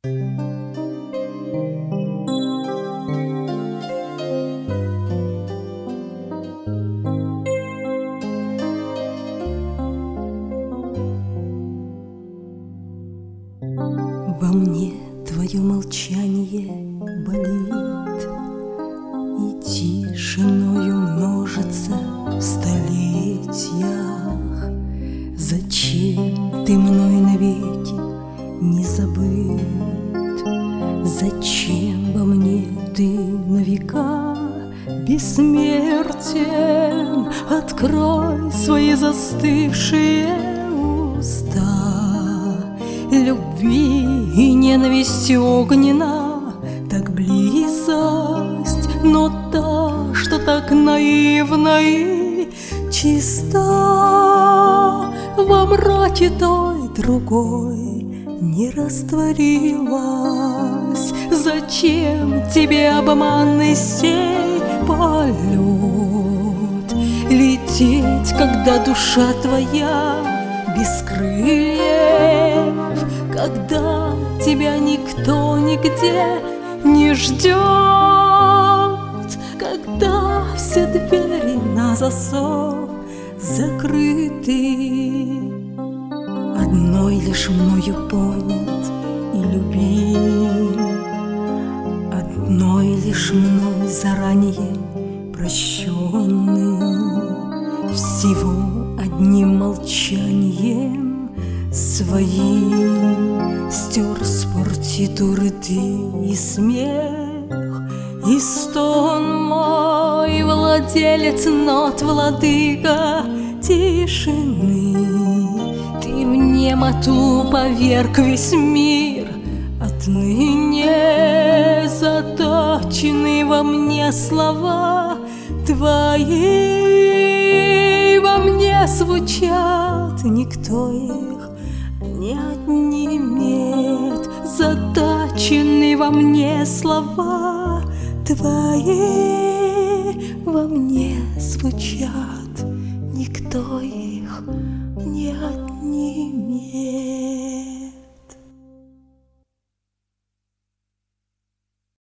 Во мне твое молчание болит, и тишиною множится в столетиях. Зачем ты мной навеки не забыт? Зачем во мне ты на века бессмертен? Открой свои застывшие уста. Любви и ненависти огнена так близость, но та, что так наивна и чиста, во мраке той другой не растворилась. Зачем тебе обманный сей полет? Лететь, когда душа твоя без крыльев, когда тебя никто нигде не ждет, когда все двери на засов закрыты. Одной лишь мною понят и любим, одной лишь мной заранее прощенный. Всего одним молчанием своим стер с партитуры ты и смех, и стон мой, владелец нот, владыка тишины. Ты в немоту поверг весь мир, отныне заточены во мне слова твои. Во мне звучат, никто их не отнимет. Заточены во мне слова твои, во мне звучат, никто их не отнимет.